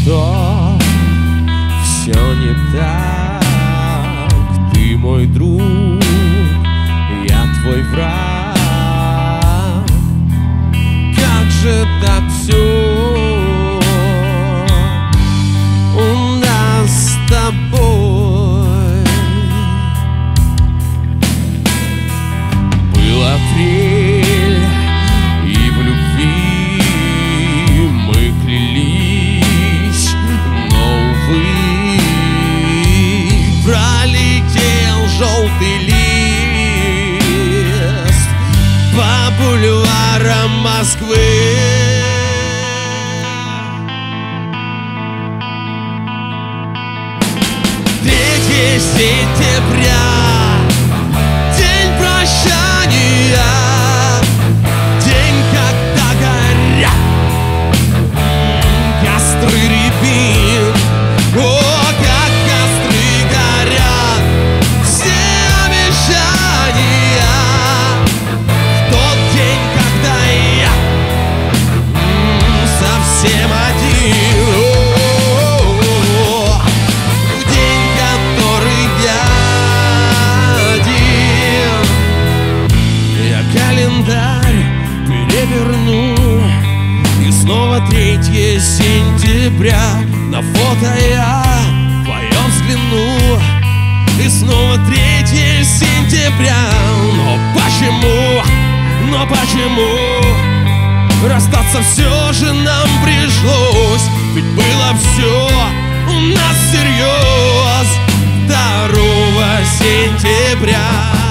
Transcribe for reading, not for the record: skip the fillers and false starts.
что все не так. Ты мой друг, я твой враг. Как же так все у нас с тобой? Был апрель, и в любви мы клялись, но, увы, пролетел желтый лист по бульварам Москвы. 3 сентября, день прощания, день, когда горят костры рябин. О, как костры горят все обещания в тот день, когда я совсем один. Переверну, и снова 3 сентября. На фото я твоё взгляну, и снова 3 сентября. Но почему расстаться все же нам пришлось? Ведь было все у нас всерьез 2 сентября.